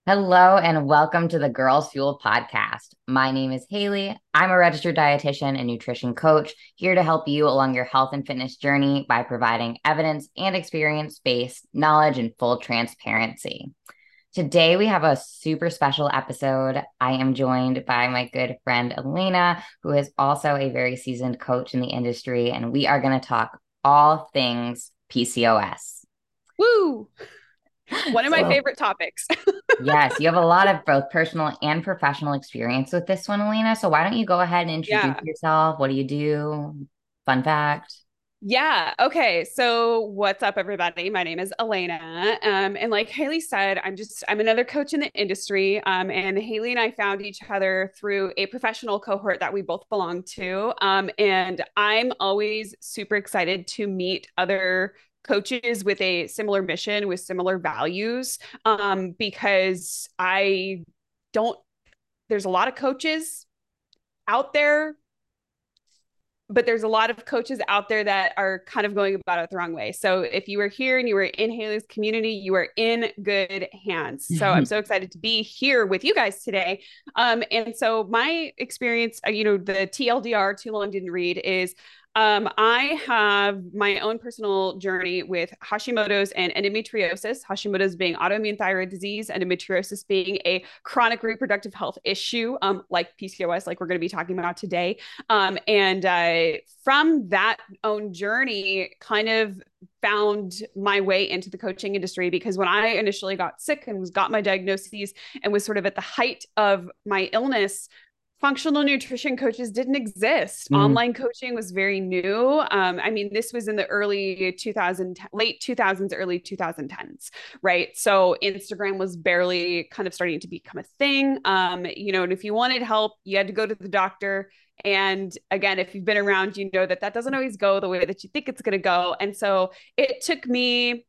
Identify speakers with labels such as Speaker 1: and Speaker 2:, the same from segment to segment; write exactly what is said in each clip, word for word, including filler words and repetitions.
Speaker 1: Hello and welcome to the Girls Fuel podcast. My name is Haley. I'm a registered dietitian and nutrition coach here to help you along your health and fitness journey by providing evidence and experience based knowledge and full transparency. Today, we have a super special episode. I am joined by my good friend Elena, who is also a very seasoned coach in the industry, and we are going to talk all things P C O S.
Speaker 2: Woo! One of my
Speaker 1: So,
Speaker 2: favorite topics.
Speaker 1: yes, you have a lot of both personal and professional experience with this one, Elena. So why don't you go ahead and introduce
Speaker 2: Yeah.
Speaker 1: yourself? What do you do? Fun fact.
Speaker 2: Yeah. Okay. So what's up, everybody? My name is Elena. Um, and like Haley said, I'm just, I'm another coach in the industry. Um, and Haley and I found each other through a professional cohort that we both belong to. Um, and I'm always super excited to meet other coaches with a similar mission, with similar values, um, because I don't, there's a lot of coaches out there, but there's a lot of coaches out there that are kind of going about it the wrong way. So if you were here and you were in Haley's community, you are in good hands. So I'm so excited to be here with you guys today. Um, and so my experience, uh, you know, the T L D R, too long didn't read, is um, I have my own personal journey with Hashimoto's and endometriosis, Hashimoto's being autoimmune thyroid disease, endometriosis being a chronic reproductive health issue, um, like P C O S, like we're going to be talking about today. Um, and uh, from that own journey, kind of found my way into the coaching industry because when I initially got sick and was got my diagnoses and was sort of at the height of my illness, functional nutrition coaches didn't exist.
Speaker 1: Mm,
Speaker 2: Online coaching was very new. Um, I mean, this was in the early two thousand, late two thousands, early twenty tens, right? So Instagram was barely kind of starting to become a thing. Um, you know, and if you wanted help, you had to go to the doctor. And again, if you've been around, you know that that doesn't always go the way that you think it's going to go. And so it took me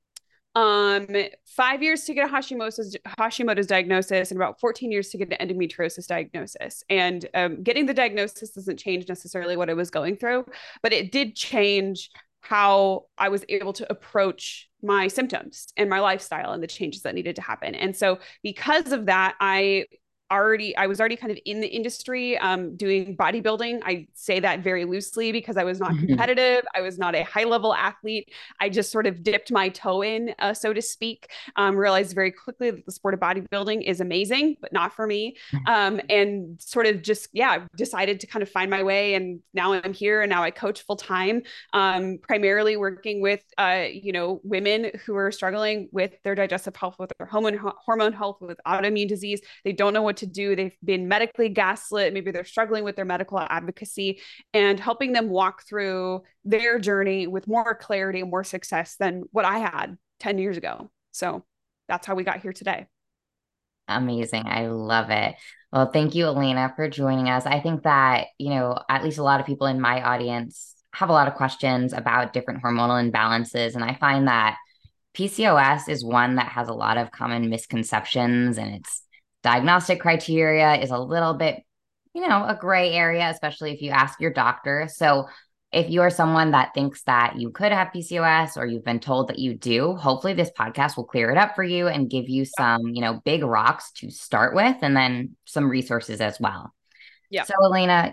Speaker 2: um, five years to get a Hashimoto's, Hashimoto's diagnosis and about fourteen years to get an endometriosis diagnosis. And um, getting the diagnosis doesn't change necessarily what I was going through, but it did change how I was able to approach my symptoms and my lifestyle and the changes that needed to happen. And so because of that, I already I was already kind of in the industry um, doing bodybuilding. I say that very loosely because I was not
Speaker 1: mhm,
Speaker 2: competitive. I was not a high level athlete. I just sort of dipped my toe in, uh, so to speak. Um, realized very quickly that the sport of bodybuilding is amazing, but not for me. Um, and sort of just yeah, decided to kind of find my way. And now I'm here, and now I coach full time, um, primarily working with uh, you know women who are struggling with their digestive health, with their hormone hormone health, with autoimmune disease. They don't know what to do. They've been medically gaslit. Maybe they're struggling with their medical advocacy, and helping them walk through their journey with more clarity and more success than what I had ten years ago. So that's how we got here today.
Speaker 1: amazing. I love it. Well, thank you, Elena, for joining us. I think that, you know, at least a lot of people in my audience have a lot of questions about different hormonal imbalances. And I find that P C O S is one that has a lot of common misconceptions, and its diagnostic criteria is a little bit, you know, a gray area, especially if you ask your doctor. So, if you're someone that thinks that you could have P C O S or you've been told that you do, hopefully this podcast will clear it up for you and give you some, you know, big rocks to start with and then some resources as well.
Speaker 2: Yeah.
Speaker 1: So, Elena,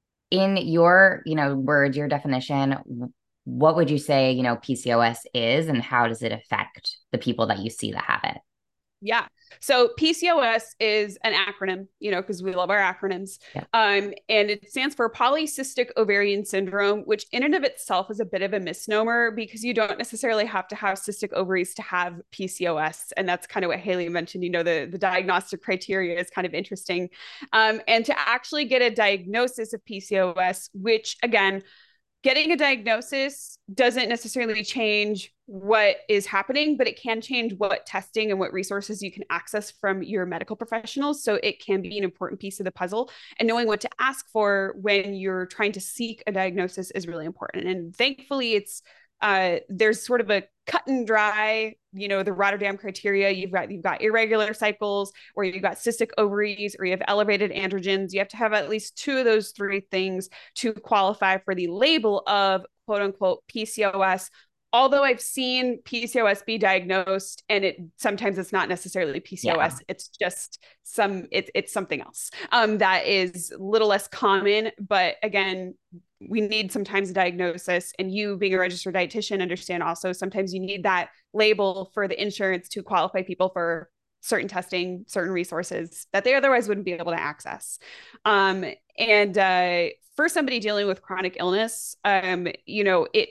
Speaker 1: in your, you know, words, your definition, what would you say, you know, P C O S is and how does it affect the people that you see that have it?
Speaker 2: Yeah. So P C O S is an acronym, you know, because we love our acronyms.
Speaker 1: Yeah.
Speaker 2: Um, and it stands for polycystic ovarian syndrome, which in and of itself is a bit of a misnomer because you don't necessarily have to have cystic ovaries to have P C O S. And that's kind of what Haley mentioned, you know, the, the diagnostic criteria is kind of interesting. Um, and to actually get a diagnosis of P C O S, which again, getting a diagnosis doesn't necessarily change what is happening, but it can change what testing and what resources you can access from your medical professionals. So it can be an important piece of the puzzle. And knowing what to ask for when you're trying to seek a diagnosis is really important. And thankfully, it's uh, there's sort of a cut and dry, you know, the Rotterdam criteria. You've got you've got irregular cycles, or you've got cystic ovaries, or you have elevated androgens. You have to have at least two of those three things to qualify for the label of quote unquote P C O S. although I've seen P C O S be diagnosed, and it sometimes it's not necessarily P C O S,
Speaker 1: Yeah.
Speaker 2: it's just some it's it's something else um, that is a little less common. But again, we need sometimes a diagnosis, and you being a registered dietitian understand also sometimes you need that label for the insurance to qualify people for certain testing, certain resources that they otherwise wouldn't be able to access. Um, and uh, for somebody dealing with chronic illness, um, you know, it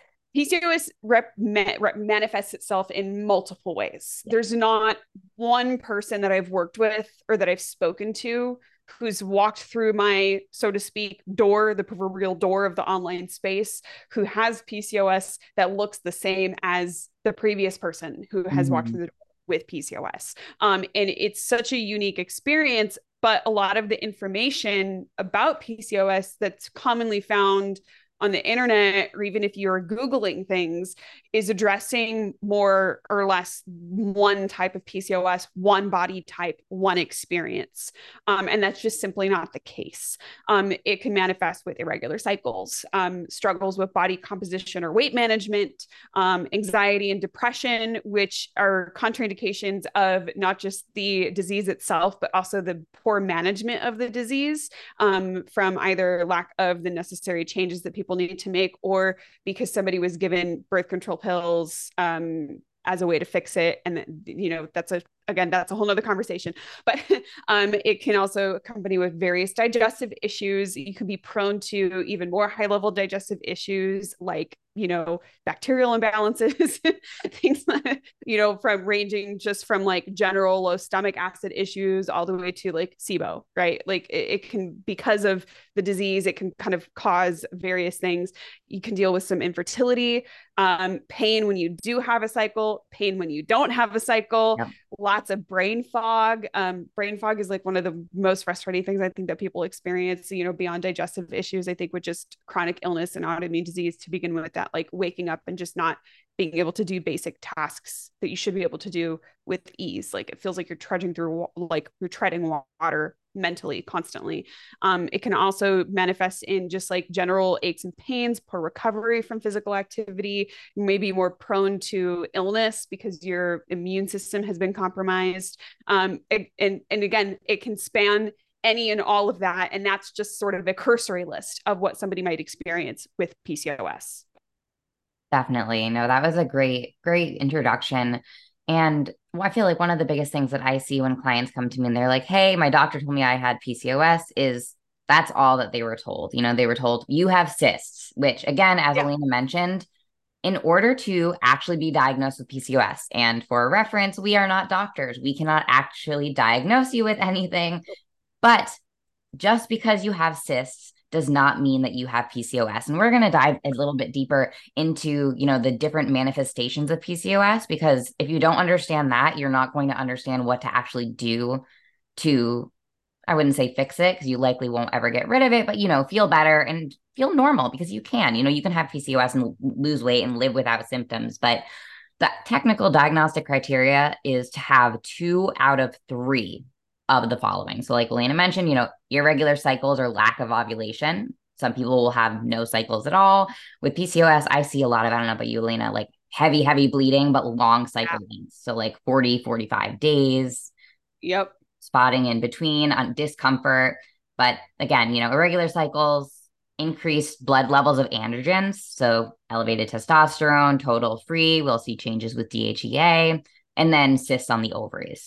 Speaker 2: P C O S rep, rep, manifests itself in multiple ways.
Speaker 1: Yeah.
Speaker 2: There's not one person that I've worked with or that I've spoken to who's walked through my, so to speak, door, the proverbial door of the online space, who has P C O S that looks the same as the previous person who has walked
Speaker 1: Mm-hmm.
Speaker 2: through the door with P C O S. Um, and it's such a unique experience, but a lot of the information about P C O S that's commonly found on the internet, or even if you're Googling things, is addressing more or less one type of P C O S, one body type, one experience. Um, and that's just simply not the case. Um, it can manifest with irregular cycles, um, struggles with body composition or weight management, um, anxiety and depression, which are contraindications of not just the disease itself, but also the poor management of the disease, um, from either lack of the necessary changes that people need to make, or because somebody was given birth control pills um, as a way to fix it. And, you know, that's a, again, that's a whole nother conversation, but um, it can also accompany with various digestive issues. You can be prone to even more high level digestive issues like, you know, bacterial imbalances, things like, you know, from ranging just from like general low stomach acid issues all the way to like S I B O, right? Like it, it can, because of the disease, it can kind of cause various things. You can deal with some infertility, um, pain when you do have a cycle, pain when you don't have a cycle,
Speaker 1: Yep.
Speaker 2: lots of brain fog. Um, brain fog is like one of the most frustrating things I think that people experience, you know, beyond digestive issues, I think with just chronic illness and autoimmune disease to begin with, that like waking up and just not being able to do basic tasks that you should be able to do with ease. Like it feels like you're trudging through, like you're treading water mentally constantly. Um, it can also manifest in just like general aches and pains, poor recovery from physical activity, maybe more prone to illness because your immune system has been compromised. Um, and, and again, it can span any and all of that. And that's just sort of a cursory list of what somebody might experience with P C O S.
Speaker 1: Definitely. No, that was a great, great introduction. And I feel like one of the biggest things that I see when clients come to me and they're like, hey, my doctor told me I had P C O S is that's all that they were told. You know, they were told you have cysts, which again, as
Speaker 2: Yeah.
Speaker 1: Alina mentioned, in order to actually be diagnosed with P C O S, and for reference, we are not doctors. We cannot actually diagnose you with anything. But just because you have cysts does not mean that you have P C O S. And we're going to dive a little bit deeper into, you know, the different manifestations of P C O S, because if you don't understand that, you're not going to understand what to actually do to, I wouldn't say fix it, because you likely won't ever get rid of it, but, you know, feel better and feel normal, because you can, you know, you can have P C O S and lose weight and live without symptoms. But the technical diagnostic criteria is to have two out of three of the following. So like Elena mentioned, you know, irregular cycles or lack of ovulation. Some people will have no cycles at all. With P C O S, I see a lot of, I don't know about you, Elena, like heavy, heavy bleeding, but long cycle lengths. So like forty, forty-five days,
Speaker 2: Yep.
Speaker 1: spotting in between, on discomfort. But again, you know, irregular cycles, increased blood levels of androgens. So elevated testosterone, total free. We'll see changes with D H E A, and then cysts on the ovaries.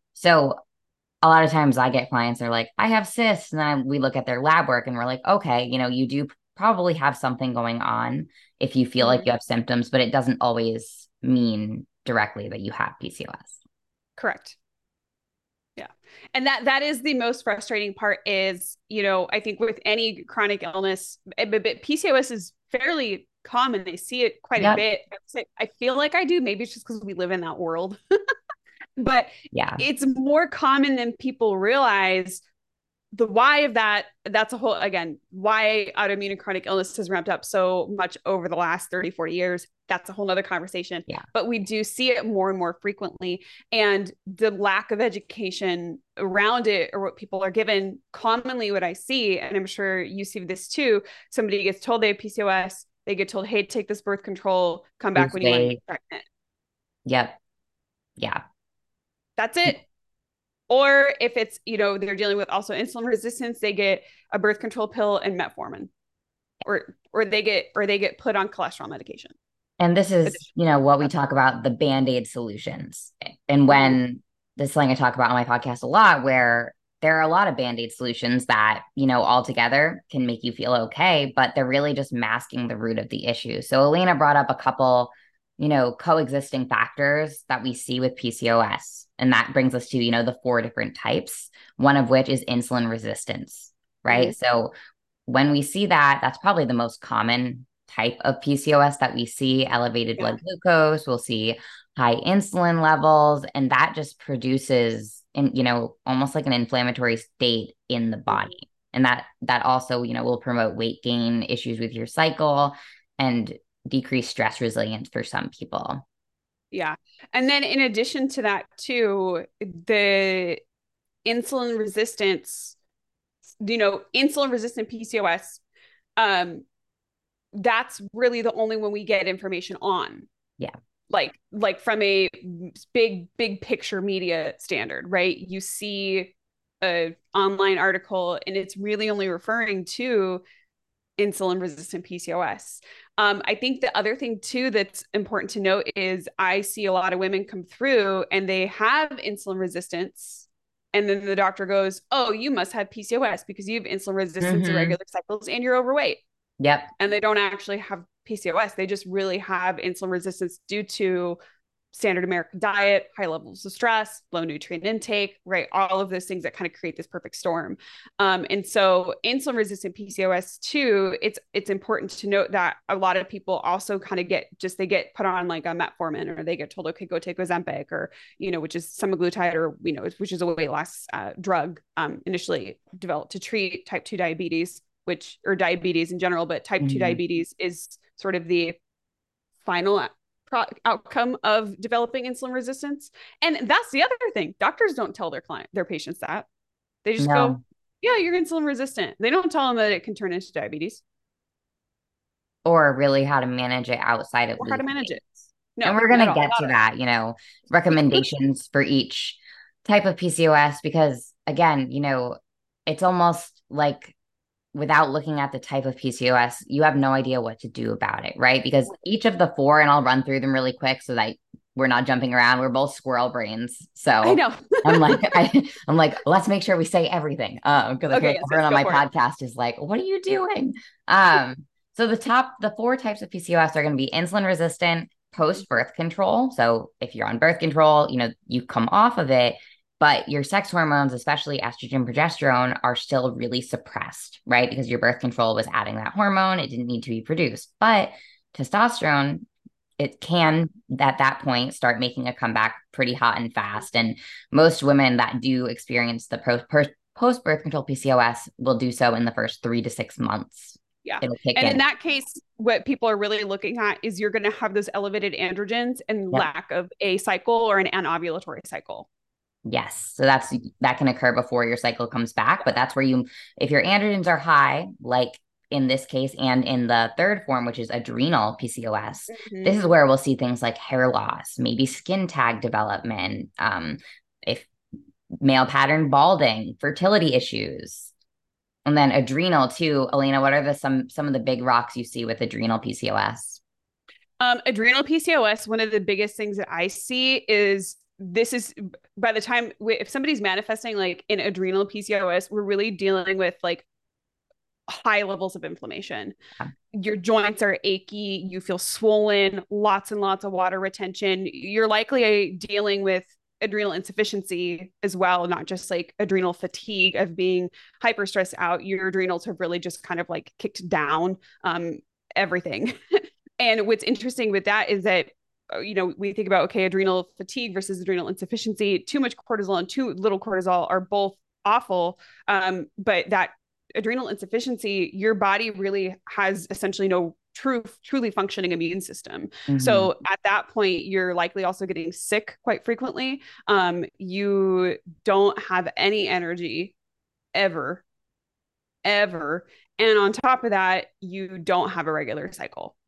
Speaker 1: So a lot of times I get clients, they're like, I have cysts. And then we look at their lab work and we're like, okay, you know, you do probably have something going on if you feel like
Speaker 2: Mm-hmm.
Speaker 1: you have symptoms, but it doesn't always mean directly that you have P C O S.
Speaker 2: Correct. Yeah. And that that is the most frustrating part is, you know, I think with any chronic illness, but P C O S is fairly common. They see it quite a
Speaker 1: Yep.
Speaker 2: bit. I feel like I do. Maybe it's just because we live in that world. But
Speaker 1: Yeah.
Speaker 2: it's more common than people realize. The why of that, that's a whole, again, why autoimmune and chronic illness has ramped up so much over the last thirty, forty years. That's a whole nother conversation.
Speaker 1: Yeah.
Speaker 2: But we do see it more and more frequently. And the lack of education around it, or what people are given, commonly what I see, and I'm sure you see this too, somebody gets told they have P C O S, they get told, hey, take this birth control, come back
Speaker 1: Lose
Speaker 2: when you want to
Speaker 1: weight.
Speaker 2: get pregnant.
Speaker 1: Yep. Yeah.
Speaker 2: That's it. Or if it's, you know, they're dealing with also insulin resistance, they get a birth control pill and metformin, or or they get or they get put on cholesterol medication.
Speaker 1: And this is, you know, what we
Speaker 2: That's
Speaker 1: talk about, the band-aid solutions. And
Speaker 2: mm-hmm.
Speaker 1: when this is something I talk about on my podcast a lot, where there are a lot of band-aid solutions that, you know, all together can make you feel okay, but they're really just masking the root of the issue. So Elena brought up a couple, you know, coexisting factors that we see with P C O S. And that brings us to, you know, the four different types, one of which is insulin resistance, right?
Speaker 2: Mm-hmm.
Speaker 1: So when we see that, that's probably the most common type of P C O S that we see. Elevated
Speaker 2: Yeah.
Speaker 1: blood glucose, we'll see high insulin levels, and that just produces, in, you know, almost like an inflammatory state in the body.
Speaker 2: Mm-hmm.
Speaker 1: And that that also, you know, will promote weight gain, issues with your cycle, and decrease stress resilience for some people.
Speaker 2: Yeah. And then in addition to that, too, the insulin resistance, you know, insulin resistant P C O S, um, that's really the only one we get information on.
Speaker 1: Yeah.
Speaker 2: Like, like from a big, big picture media standard, right? You see a online article and it's really only referring to insulin resistant P C O S. Um, I think the other thing too that's important to note is I see a lot of women come through and they have insulin resistance. And then the doctor goes, oh, you must have P C O S because you have insulin resistance,
Speaker 1: Mm-hmm.
Speaker 2: irregular cycles, and you're overweight.
Speaker 1: Yep.
Speaker 2: And they don't actually have P C O S. They just really have insulin resistance due to standard American diet, high levels of stress, low nutrient intake, right? All of those things that kind of create this perfect storm. Um, and so insulin resistant P C O S too, it's it's important to note that a lot of people also kind of get just they get put on like a metformin, or they get told, okay, go take Ozempic, or, you know, which is semaglutide, or, you know, which is a weight loss uh, drug um, initially developed to treat type two diabetes, which, or diabetes in general, but type mm-hmm. two diabetes is sort of the final pro- outcome of developing insulin resistance. And that's the other thing. Doctors don't tell their client, their patients that. They just
Speaker 1: No.
Speaker 2: go, yeah, you're insulin resistant. They don't tell them that it can turn into diabetes.
Speaker 1: Or really how to manage it outside of
Speaker 2: or how to manage
Speaker 1: weight.
Speaker 2: it. No,
Speaker 1: and we're going to
Speaker 2: all,
Speaker 1: get to that, you know, recommendations for each type of P C O S, because again, you know, it's almost like without looking at the type of P C O S, you have no idea what to do about it, right? Because each of the four, and I'll run through them really quick so that we're not jumping around. We're both squirrel brains. So
Speaker 2: I know.
Speaker 1: I'm like, I, I'm like, let's make sure we say everything. Um, because I feel
Speaker 2: Okay,
Speaker 1: like
Speaker 2: yes,
Speaker 1: everyone
Speaker 2: yes,
Speaker 1: on my
Speaker 2: for it.
Speaker 1: podcast is like, what are you doing? Um, so the top, the four types of P C O S are going to be insulin resistant, post-birth control. So if you're on birth control, you know, you come off of it, but your sex hormones, especially estrogen, progesterone, are still really suppressed, right? Because your birth control was adding that hormone. It didn't need to be produced. But testosterone, it can, at that point, start making a comeback pretty hot and fast. And most women that do experience the post-birth control P C O S will do so in the first three to six months.
Speaker 2: Yeah. And in. in that case, what people are really looking at is you're going to have those elevated androgens and yep. lack of a cycle or an anovulatory cycle.
Speaker 1: Yes. So that's, that can occur before your cycle comes back, but that's where you, if your androgens are high, like in this case, and in the third form, which is adrenal P C O S, mm-hmm. this is where we'll see things like hair loss, maybe skin tag development, um, if male pattern balding, fertility issues. And then adrenal too. Elena, what are the some some of the big rocks you see with adrenal P C O S?
Speaker 2: Um, adrenal P C O S, one of the biggest things that I see is this is by the time if somebody's manifesting like in adrenal P C O S, we're really dealing with like high levels of inflammation. Yeah. Your joints are achy, you feel swollen, lots and lots of water retention. You're likely dealing with adrenal insufficiency as well, not just like adrenal fatigue of being hyper stressed out. Your adrenals have really just kind of like kicked down um, everything. And what's interesting with that is that, you know, we think about, okay, adrenal fatigue versus adrenal insufficiency. Too much cortisol and too little cortisol are both awful. Um, but that adrenal insufficiency, your body really has essentially no true, truly functioning immune system. Mm-hmm. So at that point, you're likely also getting sick quite frequently. Um, you don't have any energy ever, ever. And on top of that, you don't have a regular cycle.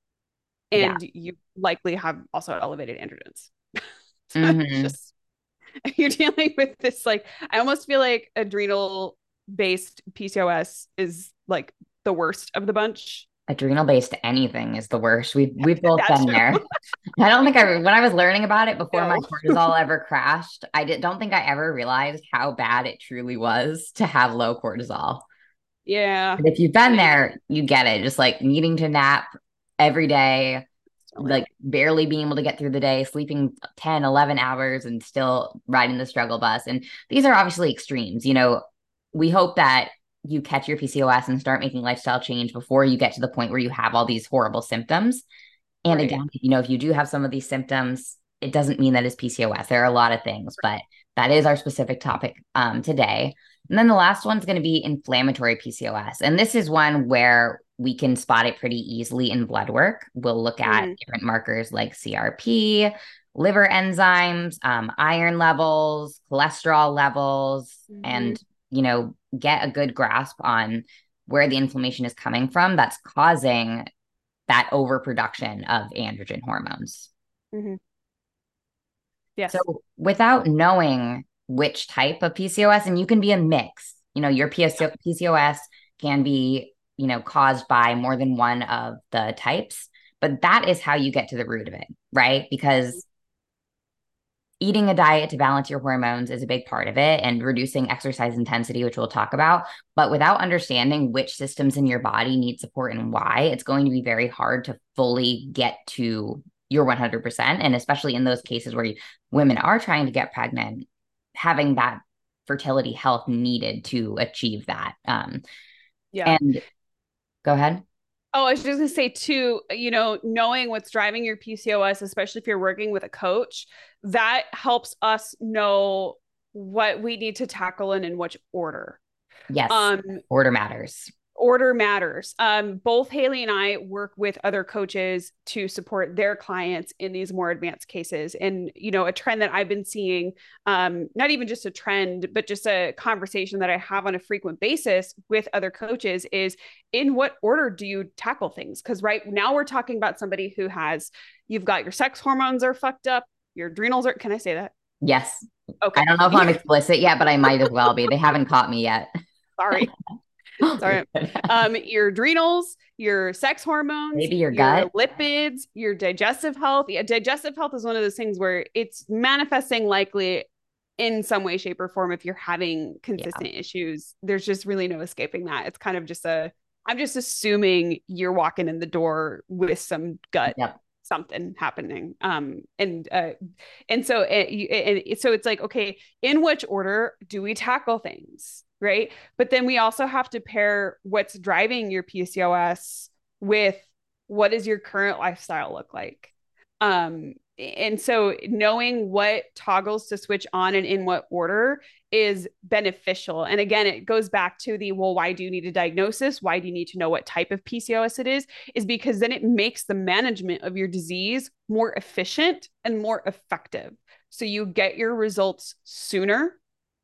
Speaker 1: Yeah.
Speaker 2: and you likely have also elevated androgens. So it's
Speaker 1: Hmm.
Speaker 2: just, you're dealing with this, like, I almost feel like adrenal based P C O S is like the worst of the bunch.
Speaker 1: Adrenal based anything is the worst. We've we've both
Speaker 2: That's
Speaker 1: been
Speaker 2: true.
Speaker 1: there. I don't think I when I was learning about it before my
Speaker 2: No.
Speaker 1: cortisol ever crashed, I did, don't think I ever realized how bad it truly was to have low cortisol.
Speaker 2: Yeah.
Speaker 1: And if you've been
Speaker 2: Yeah.
Speaker 1: there, you get it. Just like needing to nap every day,
Speaker 2: Definitely.
Speaker 1: like barely being able to get through the day, sleeping ten, eleven hours and still riding the struggle bus. And these are obviously extremes. You know, we hope that you catch your P C O S and start making lifestyle change before you get to the point where you have all these horrible symptoms. And
Speaker 2: Right.
Speaker 1: again, you know, if you do have some of these symptoms, it doesn't mean that it's P C O S. There are a lot of things, but that is our specific topic um, today. And then the last one's going to be inflammatory P C O S. And this is one where we can spot it pretty easily in blood work. We'll look at
Speaker 2: Mhm.
Speaker 1: different markers like C R P, liver enzymes, um, iron levels, cholesterol levels,
Speaker 2: Mhm.
Speaker 1: and, you know, get a good grasp on where the inflammation is coming from that's causing that overproduction of androgen hormones.
Speaker 2: Mhm.
Speaker 1: So
Speaker 2: Yes.
Speaker 1: without knowing which type of P C O S, and you can be a mix, you know, your P C O S can be, you know, caused by more than one of the types, but that is how you get to the root of it, right? Because eating a diet to balance your hormones is a big part of it and reducing exercise intensity, which we'll talk about. But without understanding which systems in your body need support and why, it's going to be very hard to fully get to your one hundred percent. And especially in those cases where you, women are trying to get pregnant, having that fertility health needed to achieve that. Um,
Speaker 2: Yeah.
Speaker 1: and go ahead.
Speaker 2: Oh, I was just gonna say too, you know, knowing what's driving your P C O S, especially if you're working with a coach, that helps us know what we need to tackle and in which order.
Speaker 1: Yes,
Speaker 2: Um,
Speaker 1: order matters.
Speaker 2: Order matters. Um, both Haley and I work with other coaches to support their clients in these more advanced cases. And, you know, a trend that I've been seeing, um, not even just a trend, but just a conversation that I have on a frequent basis with other coaches is, in what order do you tackle things? Because right now we're talking about somebody who has, you've got your sex hormones are fucked up, your adrenals are, can I say that?
Speaker 1: Yes. I
Speaker 2: Okay.
Speaker 1: don't know if I'm explicit yet, but I might as well be. They haven't caught me yet.
Speaker 2: Sorry. Sorry. Um, your adrenals, your sex hormones,
Speaker 1: Maybe your
Speaker 2: your
Speaker 1: gut.
Speaker 2: lipids, your digestive health. Yeah, digestive health is one of those things where it's manifesting likely in some way, shape, or form if you're having
Speaker 1: Yeah.
Speaker 2: consistent issues. There's just really no escaping that. It's kind of just a, I'm just assuming you're walking in the door with some gut
Speaker 1: Yep.
Speaker 2: something happening. Um, and uh, and so it, and so it's like, okay, in which order do we tackle things, right? But then we also have to pair what's driving your P C O S with what does your current lifestyle look like. Um, and so knowing what toggles to switch on and in what order is beneficial. And again, it goes back to the, well, why do you need a diagnosis? Why do you need to know what type of P C O S it is? Is because then it makes the management of your disease more efficient and more effective. So you get your results sooner.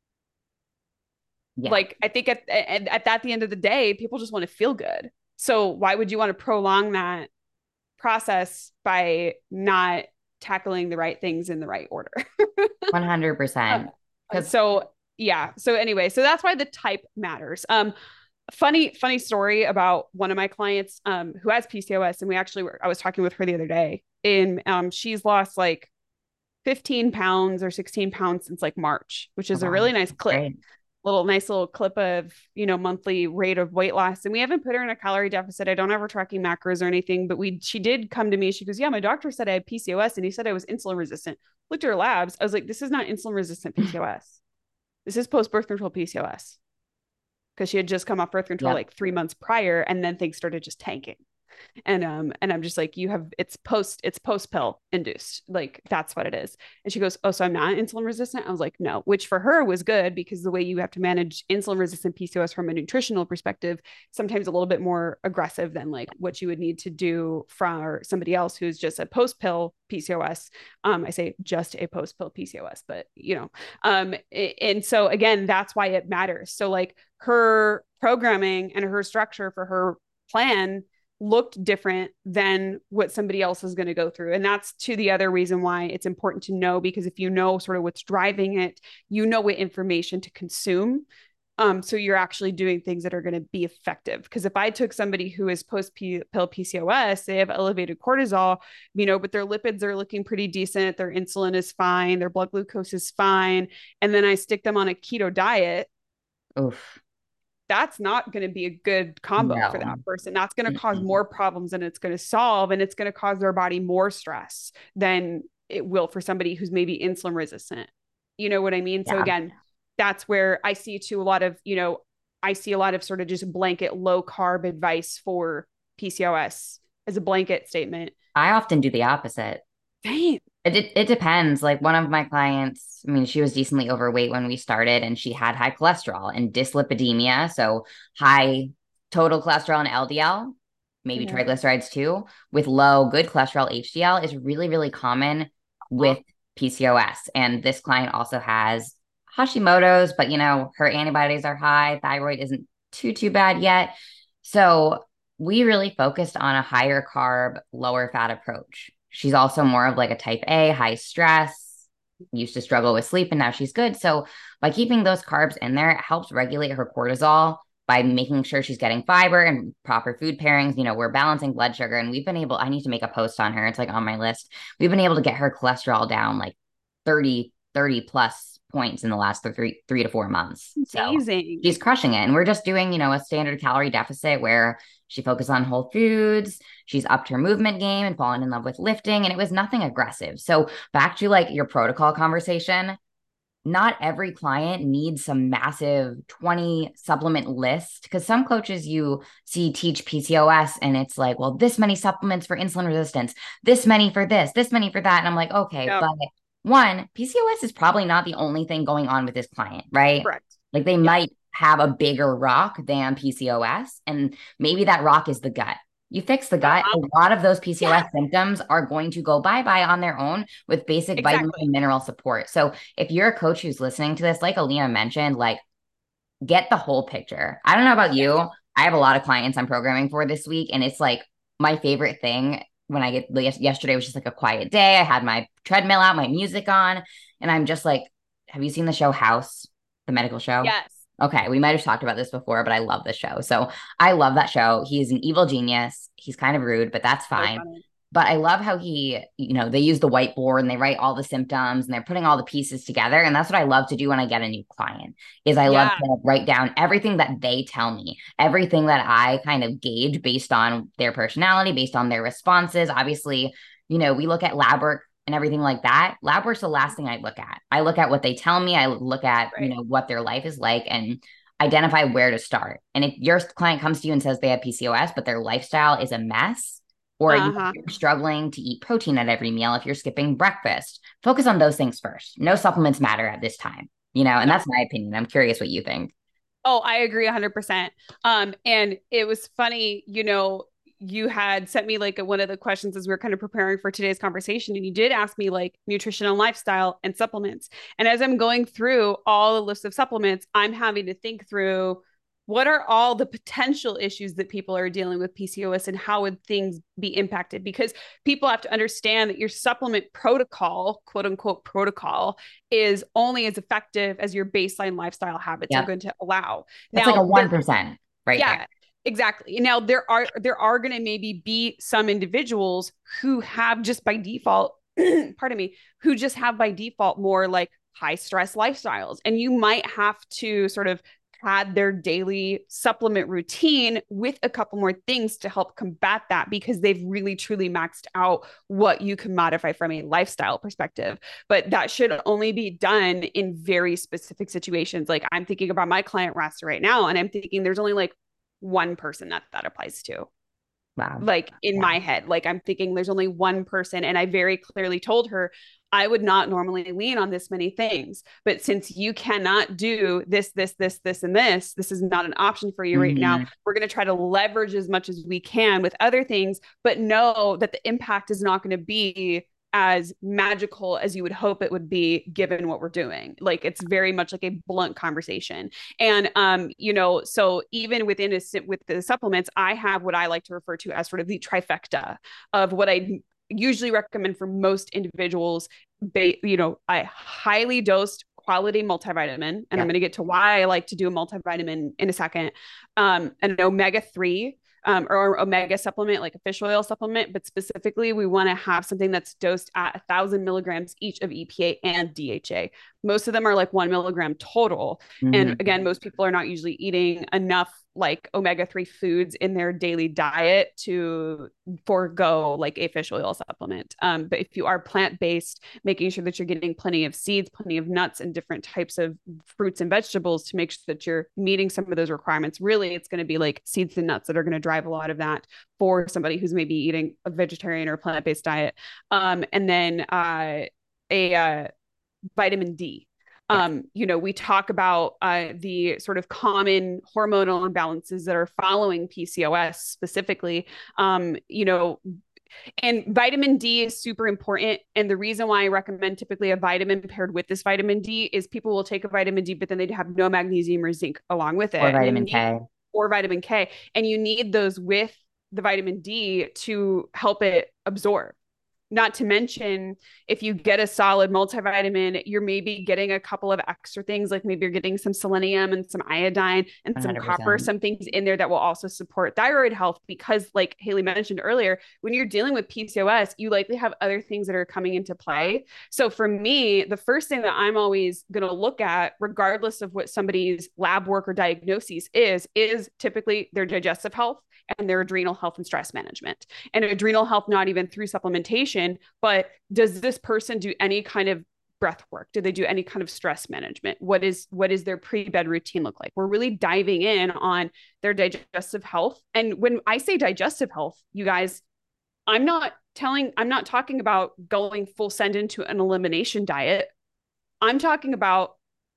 Speaker 1: Yeah.
Speaker 2: Like, I think at, at, at that, the end of the day, people just want to feel good. So why would you want to prolong that process by not tackling the right things in the right order?
Speaker 1: one hundred percent.
Speaker 2: Uh,
Speaker 1: Because,
Speaker 2: so yeah. So anyway, so that's why the type matters. Um, funny, funny story about one of my clients um who has P C O S, and we actually were, I was talking with her the other day, and um she's lost like fifteen pounds or sixteen pounds since like March, which
Speaker 1: oh,
Speaker 2: is a
Speaker 1: wow,
Speaker 2: really nice
Speaker 1: that's
Speaker 2: clip.
Speaker 1: great.
Speaker 2: Little nice little clip of, you know, monthly rate of weight loss. And we haven't put her in a calorie deficit. I don't have her tracking macros or anything, but we she did come to me. She goes, yeah, my doctor said I had P C O S and he said I was insulin resistant. Looked at her labs. I was like, this is not insulin resistant P C O S. This is post birth control P C O S, because she had just come off birth control
Speaker 1: Yep.
Speaker 2: like three months prior, and then things started just tanking. And um and I'm just like, you have, it's post it's post pill induced, like that's what it is. And she goes, oh, so I'm not insulin resistant? I was like, no. Which for her was good, because the way you have to manage insulin resistant P C O S from a nutritional perspective, sometimes a little bit more aggressive than like what you would need to do for somebody else who's just a post pill P C O S. um I say just a post pill P C O S, but you know. um and so again, that's why it matters. So like her programming and her structure for her plan looked different than what somebody else is going to go through. And that's to the other reason why it's important to know, because if you know sort of what's driving it, you know what information to consume. Um, so you're actually doing things that are going to be effective. Because if I took somebody who is post pill P C O S, they have elevated cortisol, you know, but their lipids are looking pretty decent, their insulin is fine, their blood glucose is fine, and then I stick them on a keto diet,
Speaker 1: Oof.
Speaker 2: that's not going to be a good combo for
Speaker 1: No.
Speaker 2: that person. That's going to cause
Speaker 1: Mm-mm.
Speaker 2: more problems than it's going to solve. And it's going to cause their body more stress than it will for somebody who's maybe insulin resistant. You know what I mean? So
Speaker 1: Yeah.
Speaker 2: again, that's where I see too a lot of, you know, I see a lot of sort of just blanket low carb advice for P C O S as a blanket statement.
Speaker 1: I often do the opposite.
Speaker 2: Dang.
Speaker 1: It, it it depends. Like one of my clients, I mean, she was decently overweight when we started and she had high cholesterol and dyslipidemia, so high total cholesterol and L D L, maybe
Speaker 2: Yeah.
Speaker 1: triglycerides too, with low good cholesterol H D L is really, really common with P C O S. And this client also has Hashimoto's, but you know, her antibodies are high, thyroid isn't too too bad yet. So we really focused on a higher carb, lower fat approach. She's also more of like a type A, high stress, used to struggle with sleep, and now she's good. So by keeping those carbs in there, it helps regulate her cortisol by making sure she's getting fiber and proper food pairings. You know, we're balancing blood sugar, and we've been able, I need to make a post on her. It's like on my list. We've been able to get her cholesterol down like thirty, thirty plus points in the last three, three to four months. So
Speaker 2: Amazing.
Speaker 1: she's crushing it. And we're just doing, you know, a standard calorie deficit where she focused on whole foods. She's upped her movement game and fallen in love with lifting. And it was nothing aggressive. So back to like your protocol conversation, not every client needs some massive twenty supplement list, because some coaches you see teach P C O S and it's like, well, this many supplements for insulin resistance, this many for this, this many for that. And I'm like, okay,
Speaker 2: Yep.
Speaker 1: but one, P C O S is probably not the only thing going on with this client, right?
Speaker 2: Correct.
Speaker 1: Like they
Speaker 2: Yep.
Speaker 1: might have a bigger rock than P C O S, and maybe that rock is the gut. You fix the gut,
Speaker 2: Uh-huh.
Speaker 1: a lot of those P C O S
Speaker 2: Yeah,
Speaker 1: symptoms are going to go bye-bye on their own with basic vitamin
Speaker 2: exactly.
Speaker 1: and mineral support. So if you're a coach who's listening to this, like Alina mentioned, like get the whole picture. I don't know about
Speaker 2: Yes.
Speaker 1: you. I have a lot of clients I'm programming for this week, and it's like my favorite thing when I get like, yesterday was just like a quiet day. I had my treadmill out, my music on, and I'm just like, have you seen the show House, the medical show?
Speaker 2: Yes.
Speaker 1: Okay, we might have talked about this before, but I love this show. So I love that show. He's an evil genius. He's kind of rude, but that's
Speaker 2: So
Speaker 1: fine.
Speaker 2: funny.
Speaker 1: But I love how he, you know, they use the whiteboard and they write all the symptoms and they're putting all the pieces together. And that's what I love to do when I get a new client is I love
Speaker 2: Yeah.
Speaker 1: to write down everything that they tell me, everything that I kind of gauge based on their personality, based on their responses. Obviously, you know, we look at lab work and everything like that. Lab work's the last thing I look at. I look at what they tell me. I look at, you
Speaker 2: Right.
Speaker 1: know, what their life is like and identify where to start. And if your client comes to you and says they have P C O S, but their lifestyle is a mess, or you're
Speaker 2: Uh-huh.
Speaker 1: struggling to eat protein at every meal, if you're skipping breakfast, focus on those things first. No supplements matter at this time, you know, and
Speaker 2: No.
Speaker 1: that's my opinion. I'm curious what you think.
Speaker 2: Oh, I agree one hundred percent. Um, and it was funny, you know, you had sent me like a, one of the questions as we were kind of preparing for today's conversation, and you did ask me like nutrition and lifestyle and supplements. And as I'm going through all the lists of supplements, I'm having to think through what are all the potential issues that people are dealing with P C O S and how would things be impacted? Because people have to understand that your supplement protocol, quote unquote protocol, is only as effective as your baseline lifestyle habits are
Speaker 1: Yep.
Speaker 2: going to allow.
Speaker 1: That's like a
Speaker 2: Now, there,
Speaker 1: one percent right
Speaker 2: yeah,
Speaker 1: there.
Speaker 2: exactly. Now there are there are going to maybe be some individuals who have just by default, pardon me, who just have by default more like high stress lifestyles, and you might have to sort of had their daily supplement routine with a couple more things to help combat that because they've really truly maxed out what you can modify from a lifestyle perspective. But that should only be done in very specific situations. Like I'm thinking about my client roster right now, and I'm thinking there's only like one person that that applies to.
Speaker 1: Wow.
Speaker 2: Like in
Speaker 1: Yeah.
Speaker 2: my head, like I'm thinking there's only one person. And I very clearly told her I would not normally lean on this many things. But since you cannot do this, this, this, this, and this, this is not an option for you right now.
Speaker 1: Mhm.
Speaker 2: We're going to try to leverage as much as we can with other things, but know that the impact is not going to be as magical as you would hope it would be given what we're doing. Like it's very much like a blunt conversation. And um, you know, so even within a with the supplements, I have what I like to refer to as sort of the trifecta of what I usually recommend for most individuals. Ba- you know, a highly dosed quality multivitamin, and yeah. I'm going to get to why I like to do a multivitamin in a second. Um, an omega three um, or omega supplement, like a fish oil supplement, but specifically we want to have something that's dosed at a thousand milligrams each of E P A and D H A. Most of them are like one milligram total. Mm-hmm. And again, most people are not usually eating enough like omega three foods in their daily diet to forego like a fish oil supplement. Um, but if you are plant-based, making sure that you're getting plenty of seeds, plenty of nuts and different types of fruits and vegetables to make sure that you're meeting some of those requirements. Really, it's going to be like seeds and nuts that are going to drive a lot of that for somebody who's maybe eating a vegetarian or plant-based diet. Um, and then uh, a uh, vitamin D. Um, you know, we talk about uh, the sort of common hormonal imbalances that are following P C O S specifically. Um, you know, and vitamin D is super important. And the reason why I recommend typically a vitamin paired with this vitamin D is people will take a vitamin D, but then they'd have no magnesium or zinc along with it.
Speaker 1: Or vitamin
Speaker 2: need,
Speaker 1: K.
Speaker 2: Or vitamin K. And you need those with the vitamin D to help it absorb. Not to mention, if you get a solid multivitamin, you're maybe getting a couple of extra things, like maybe you're getting some selenium and some iodine and some one hundred percent copper, some things in there that will also support thyroid health. Because like Haley mentioned earlier, when you're dealing with P C O S, you likely have other things that are coming into play. So for me, the first thing that I'm always going to look at, regardless of what somebody's lab work or diagnosis is, is typically their digestive health and their adrenal health and stress management. And adrenal health, not even through supplementation, but does this person do any kind of breath work? Do they do any kind of stress management? What is what is their pre-bed routine look like? We're really diving in on their digestive health. And when I say digestive health, you guys, I'm not telling, I'm not talking about going full send into an elimination diet. I'm talking about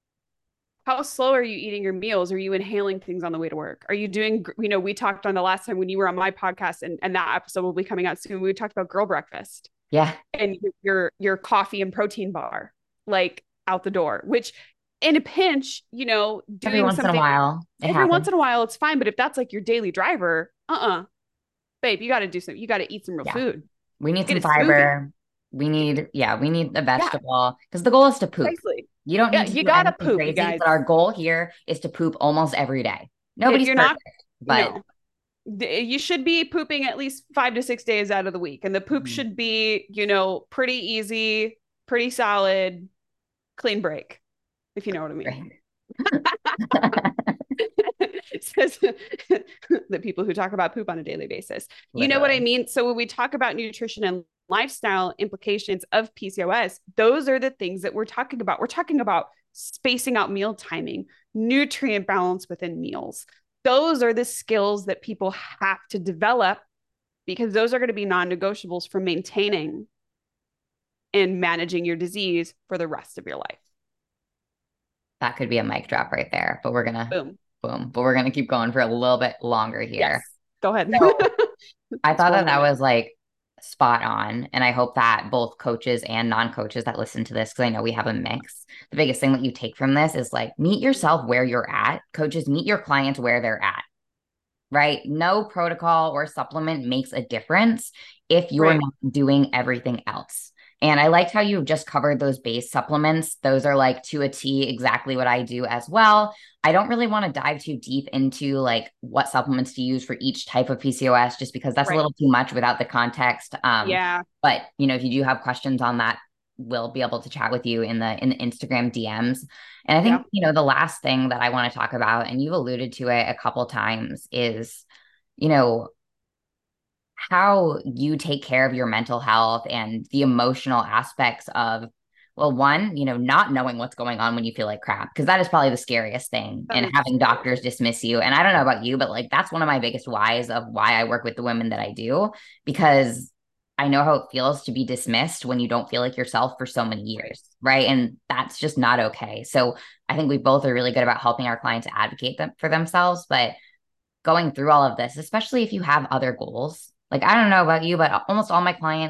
Speaker 2: how slow are you eating your meals? Are you inhaling things on the way to work? Are you doing, you know, we talked on the last time when you were on my podcast, and, and that episode will be coming out soon. We talked about girl breakfast.
Speaker 1: Yeah.
Speaker 2: And your, your coffee and protein bar, like out the door, which in a pinch, you know, doing
Speaker 1: every once in a while,
Speaker 2: every happens. once in a while, it's fine. But if that's like your daily driver, uh-uh, babe, you got to do some, you got to eat some real yeah. food.
Speaker 1: We need some fiber. We need, yeah, we need a vegetable because yeah. the goal is to poop.
Speaker 2: Precisely.
Speaker 1: You don't need yeah, to
Speaker 2: you
Speaker 1: do
Speaker 2: gotta
Speaker 1: poop, crazy, guys. But our goal here is to poop almost every day. Nobody's
Speaker 2: you're
Speaker 1: perfect,
Speaker 2: not,
Speaker 1: but
Speaker 2: no. You should be pooping at least five to six days out of the week. And the poop mm-hmm. should be, you know, pretty easy, pretty solid, clean break, if you know what I mean. Says the people who talk about poop on a daily basis. Literally. You know what I mean? So when we talk about nutrition and lifestyle implications of P C O S, those are the things that we're talking about. We're talking about spacing out meal timing, nutrient balance within meals. Those are the skills that people have to develop because those are going to be non-negotiables for maintaining and managing your disease for the rest of your life.
Speaker 1: That could be a mic drop right there, but we're going to
Speaker 2: boom,
Speaker 1: boom, but we're going to keep going for a little bit longer here.
Speaker 2: Yes. Go ahead.
Speaker 1: So, I thought that that was like spot on. And I hope that both coaches and non-coaches that listen to this, because I know we have a mix, the biggest thing that you take from this is like, meet yourself where you're at. Coaches, meet your clients where they're at, right? No protocol or supplement makes a difference if you're right. not doing everything else. And I liked how you just covered those base supplements. Those are like to a T exactly what I do as well. I don't really want to dive too deep into like what supplements to use for each type of P C O S, just because that's right. a little too much without the context. Um,
Speaker 2: yeah.
Speaker 1: But you know, if you do have questions on that, we'll be able to chat with you in the in the Instagram D Ms. And I think yeah. you know the last thing that I want to talk about, and you've alluded to it a couple times, is you know. how you take care of your mental health and the emotional aspects of, well, one, you know, not knowing what's going on when you feel like crap, because that is probably the scariest thing, that and having scary. doctors dismiss you. And I don't know about you, but like, that's one of my biggest whys of why I work with the women that I do, because I know how it feels to be dismissed when you don't feel like yourself for so many years. Right. And that's just not okay. So I think we both are really good about helping our clients advocate them for themselves, but going through all of this, especially if you have other goals. Like, I don't know about you, but almost all my clients, like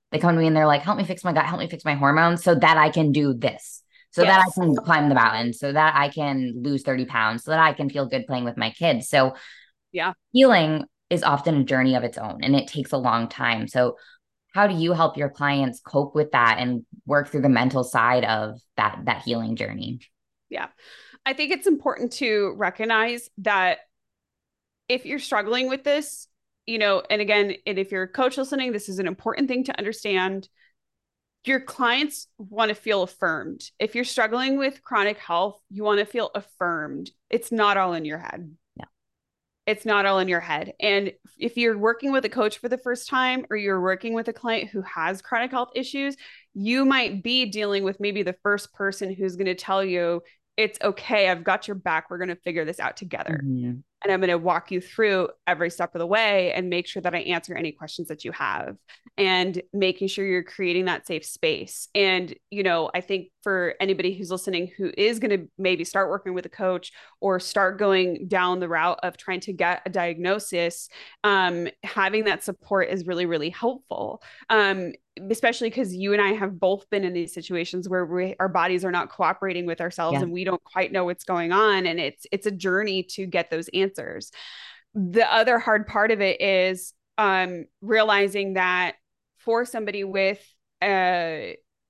Speaker 1: They come to me and they're like, help me fix my gut, help me fix my hormones so that I can do this, so that I
Speaker 2: Yes.
Speaker 1: can climb the mountain, so that I can lose thirty pounds, so that I can feel good playing with my kids. So
Speaker 2: Yeah.
Speaker 1: healing is often a journey of its own and it takes a long time. So how do you help your clients cope with that and work through the mental side of that that healing journey?
Speaker 2: Yeah. I think it's important to recognize that if you're struggling with this, you know, and again, and if you're a coach listening, this is an important thing to understand. Your clients want to feel affirmed. If you're struggling with chronic health, you want to feel affirmed. It's not all in your head.
Speaker 1: Yeah.
Speaker 2: It's not all in your head. And if you're working with a coach for the first time, or you're working with a client who has chronic health issues, you might be dealing with maybe the first person who's going to tell you, it's okay, I've got your back, we're going to figure this out together.
Speaker 1: Mm-hmm.
Speaker 2: And I'm going to walk you through every step of the way and make sure that I answer any questions that you have, and making sure you're creating that safe space. And, you know, I think for anybody who's listening who is going to maybe start working with a coach or start going down the route of trying to get a diagnosis, um, having that support is really, really helpful. Um, especially because you and I have both been in these situations where we, our bodies are not cooperating with ourselves,
Speaker 1: Yeah.
Speaker 2: and we don't quite know what's going on. And it's, it's a journey to get those answers. The other hard part of it is um, realizing that for somebody with, uh,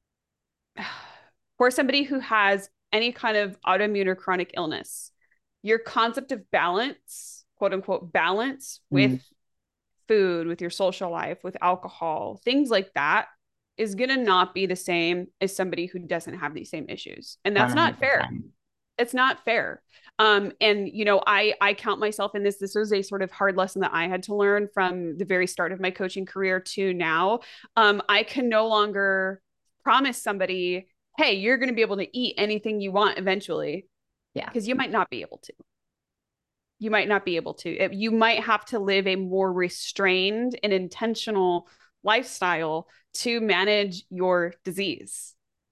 Speaker 2: for somebody who has any kind of autoimmune or chronic illness, your concept of balance, quote unquote, balance with
Speaker 1: Mm-hmm.
Speaker 2: food, with your social life, with alcohol, things like that, is going to not be the same as somebody who doesn't have these same issues. And that's not fair.
Speaker 1: one hundred percent.
Speaker 2: It's not fair. Um, and you know, I I count myself in this. This was a sort of hard lesson that I had to learn from the very start of my coaching career to now. Um, I can no longer promise somebody, hey, you're going to be able to eat anything you want eventually,
Speaker 1: Yeah.
Speaker 2: because you might not be able to. You might not be able to. You might have to live a more restrained and intentional lifestyle to manage your disease.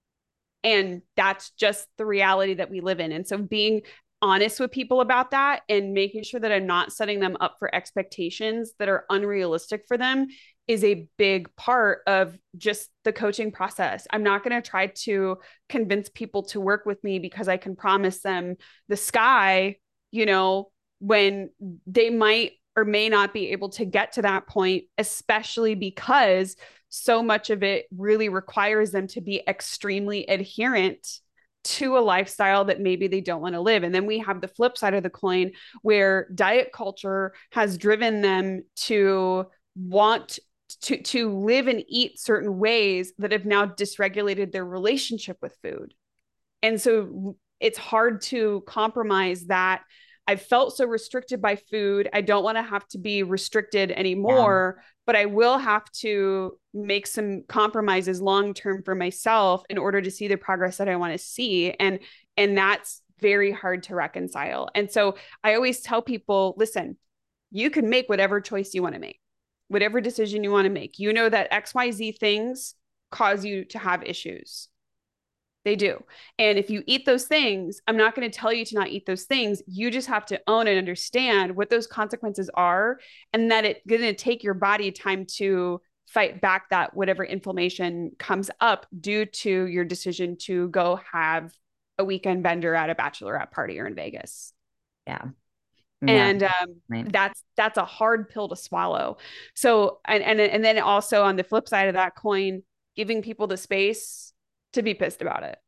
Speaker 2: And that's just the reality that we live in. And so being honest with people about that and making sure that I'm not setting them up for expectations that are unrealistic for them is a big part of just the coaching process. I'm not going to try to convince people to work with me because I can promise them the sky, you know, when they might or may not be able to get to that point, especially because so much of it really requires them to be extremely adherent to a lifestyle that maybe they don't want to live. And then we have the flip side of the coin, where diet culture has driven them to want to, to live and eat certain ways that have now dysregulated their relationship with food. And so it's hard to compromise that. I've felt so restricted by food. I don't want to have to be restricted anymore, yeah. But I will have to make some compromises long-term for myself in order to see the progress that I want to see. And, and that's very hard to reconcile. And so I always tell people, listen, you can make whatever choice you want to make, whatever decision you want to make. You know that X Y Z things cause you to have issues. They do. And if you eat those things, I'm not going to tell you to not eat those things. You just have to own and understand what those consequences are, and that it's going to take your body time to fight back that whatever inflammation comes up due to your decision to go have a weekend bender at a bachelorette party or in Vegas.
Speaker 1: Yeah.
Speaker 2: Yeah. And um, right. that's that's a hard pill to swallow. So and, and and then also on the flip side of that coin, giving people the space to be pissed about it.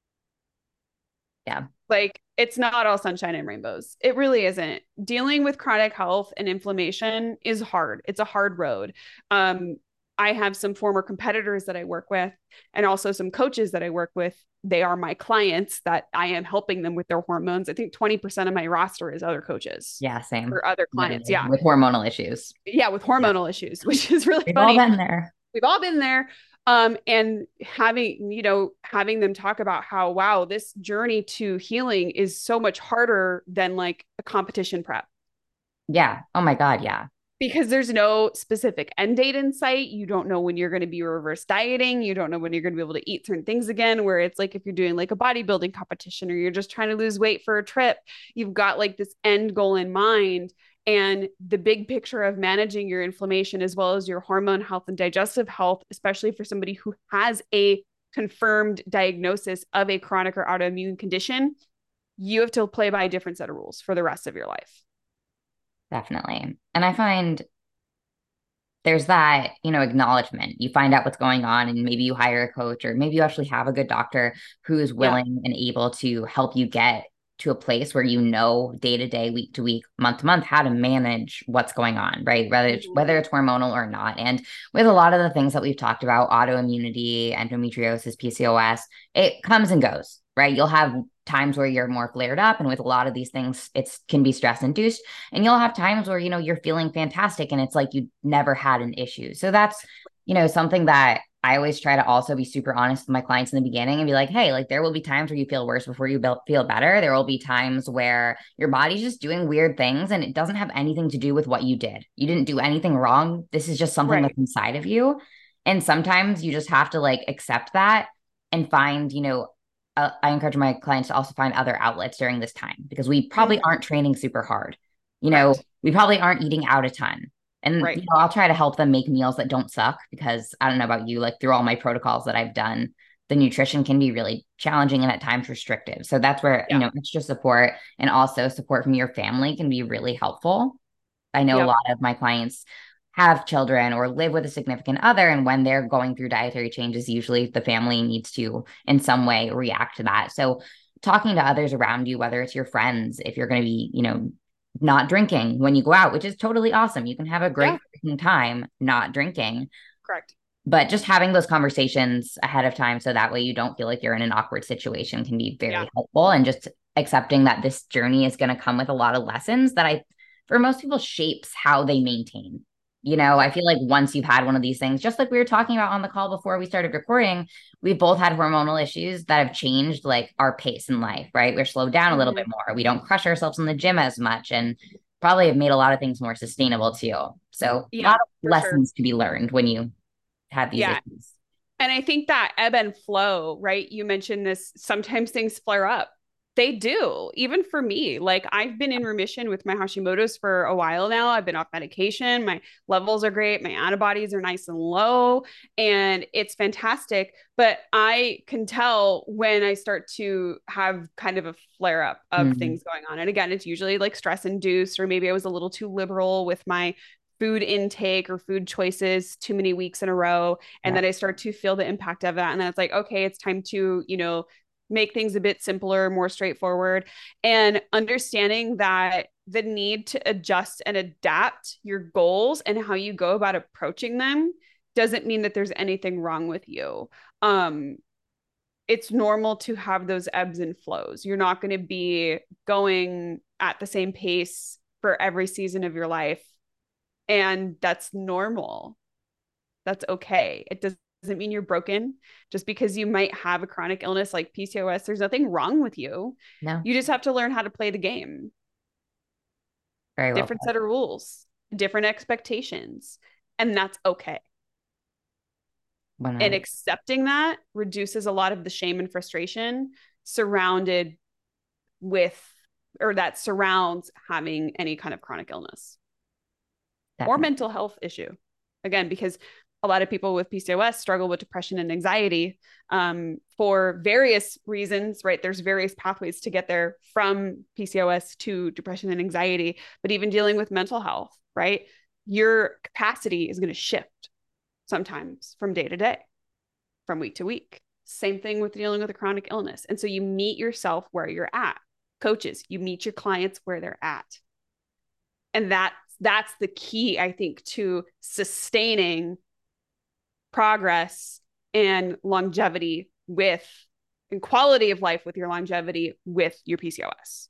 Speaker 1: Yeah.
Speaker 2: Like, it's not all sunshine and rainbows. It really isn't. Dealing with chronic health and inflammation is hard. It's a hard road. Um, I have some former competitors that I work with, and also some coaches that I work with. They are my clients that I am helping them with their hormones. I think twenty percent of my roster is other coaches.
Speaker 1: Yeah, same.
Speaker 2: Or other clients.
Speaker 1: Literally.
Speaker 2: Yeah.
Speaker 1: With hormonal issues.
Speaker 2: Yeah, with hormonal yeah. issues, which is really
Speaker 1: We've
Speaker 2: funny.
Speaker 1: We've all been there.
Speaker 2: We've all been there. Um, and having, you know, having them talk about how, wow, this journey to healing is so much harder than like a competition prep.
Speaker 1: Yeah. Oh my God. Yeah.
Speaker 2: because there's no specific end date in sight. You don't know when you're going to be reverse dieting. You don't know when you're going to be able to eat certain things again. Where it's like if you're doing like a bodybuilding competition or you're just trying to lose weight for a trip, you've got like this end goal in mind. And the big picture of managing your inflammation as well as your hormone health and digestive health, especially for somebody who has a confirmed diagnosis of a chronic or autoimmune condition, you have to play by a different set of rules for the rest of your life.
Speaker 1: Definitely. And I find there's that, you know, acknowledgement. You find out what's going on and maybe you hire a coach or maybe you actually have a good doctor who is willing yeah. and able to help you get to a place where you know day to day, week to week, month to month how to manage what's going on, right? Whether it's, mm-hmm. whether it's hormonal or not. And with a lot of the things that we've talked about, autoimmunity, endometriosis, P C O S, it comes and goes, right? You'll have times where you're more flared up, and with a lot of these things, it's can be stress induced, and you'll have times where, you know, you're feeling fantastic and it's like you never had an issue. So that's, you know, something that I always try to also be super honest with my clients in the beginning and be like, hey, like there will be times where you feel worse before you feel better. There will be times where your body's just doing weird things and it doesn't have anything to do with what you did. You didn't do anything wrong. This is just something right. that's inside of you. And sometimes you just have to like accept that and find, you know, uh, I encourage my clients to also find other outlets during this time, because we probably mm-hmm. aren't training super hard. You know, right. we probably aren't eating out a ton. And, right. you know, I'll try to help them make meals that don't suck, because I don't know about you, like through all my protocols that I've done, the nutrition can be really challenging and at times restrictive. So that's where, yeah. you know, extra support and also support from your family can be really helpful. I know yeah. a lot of my clients have children or live with a significant other, and when they're going through dietary changes, usually the family needs to in some way react to that. So talking to others around you, whether it's your friends, if you're going to be, you know, not drinking when you go out, which is totally awesome. You can have a great yeah. time not drinking.
Speaker 2: Correct.
Speaker 1: But just having those conversations ahead of time so that way you don't feel like you're in an awkward situation can be very yeah. helpful. And just accepting that this journey is going to come with a lot of lessons that I, for most people, shapes how they maintain. You know, I feel like once you've had one of these things, just like we were talking about on the call before we started recording, we've both had hormonal issues that have changed like our pace in life, right? We're slowed down a little mm-hmm. bit more. We don't crush ourselves in the gym as much, and probably have made a lot of things more sustainable too. So yeah, a lot of lessons sure. to be learned when you have these yeah. issues.
Speaker 2: And I think that ebb and flow, right? You mentioned this, sometimes things flare up. They do, even for me. Like I've been in remission with my Hashimoto's for a while now. I've been off medication. My levels are great. My antibodies are nice and low, and it's fantastic. But I can tell when I start to have kind of a flare up of mm-hmm. things going on. And again, it's usually like stress induced, or maybe I was a little too liberal with my food intake or food choices too many weeks in a row. And yeah. then I start to feel the impact of that. And then it's like, okay, it's time to, you know, make things a bit simpler, more straightforward, and understanding that the need to adjust and adapt your goals and how you go about approaching them doesn't mean that there's anything wrong with you. Um, it's normal to have those ebbs and flows. You're not going to be going at the same pace for every season of your life. And that's normal. That's okay. It does doesn't mean you're broken. Just because you might have a chronic illness like P C O S, there's nothing wrong with you.
Speaker 1: No.
Speaker 2: You just have to learn how to play the game.
Speaker 1: Very well
Speaker 2: different
Speaker 1: put.
Speaker 2: set of rules, different expectations, and that's okay. one hundred And accepting that reduces a lot of the shame and frustration surrounded with, or that surrounds having any kind of chronic illness. Definitely. Or mental health issue. Again, because a lot of people with P C O S struggle with depression and anxiety um, for various reasons, right? There's various pathways to get there from P C O S to depression and anxiety, but even dealing with mental health, right? Your capacity is going to shift sometimes from day to day, from week to week. Same thing with dealing with a chronic illness. And so you meet yourself where you're at. Coaches, you meet your clients where they're at. And that, that's the key, I think, to sustaining progress and longevity with, and quality of life with your longevity with your P C O S.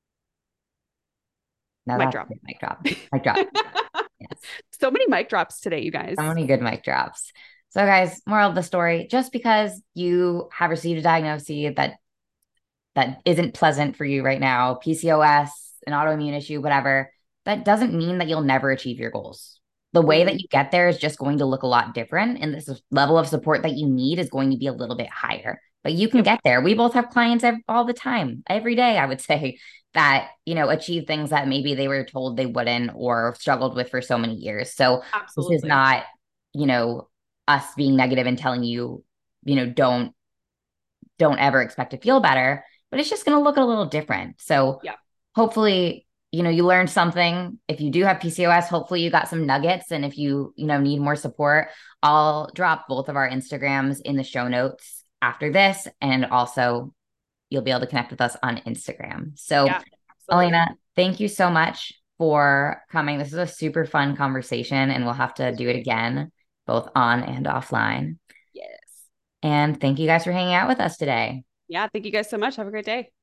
Speaker 1: Now mic drop. Mic drop. Mic drop. Yes.
Speaker 2: So many mic drops today, you guys.
Speaker 1: So many good mic drops. So guys, moral of the story, just because you have received a diagnosis that that isn't pleasant for you right now, P C O S, an autoimmune issue, whatever, that doesn't mean that you'll never achieve your goals. The way
Speaker 2: Mm-hmm.
Speaker 1: that you get there is just going to look a lot different. And this level of support that you need is going to be a little bit higher, but you can
Speaker 2: Yep.
Speaker 1: get there. We both have clients ev- all the time, every day, I would say, that, you know, achieve things that maybe they were told they wouldn't or struggled with for so many years. So this is
Speaker 2: Absolutely.
Speaker 1: not, you know, us being negative and telling you, you know, don't don't ever expect to feel better, but it's just going to look a little different. So
Speaker 2: Yeah.
Speaker 1: hopefully, you know, you learned something. If you do have P C O S, hopefully you got some nuggets. And if you, you know, need more support, I'll drop both of our Instagrams in the show notes after this. And also you'll be able to connect with us on Instagram. So
Speaker 2: Yeah. Absolutely.
Speaker 1: Elena, thank you so much for coming. This is a super fun conversation and we'll have
Speaker 2: It
Speaker 1: to
Speaker 2: was
Speaker 1: do it
Speaker 2: great.
Speaker 1: again, both on and offline.
Speaker 2: Yes.
Speaker 1: And thank you guys for hanging out with us today.
Speaker 2: Yeah. Thank you guys so much. Have a great day.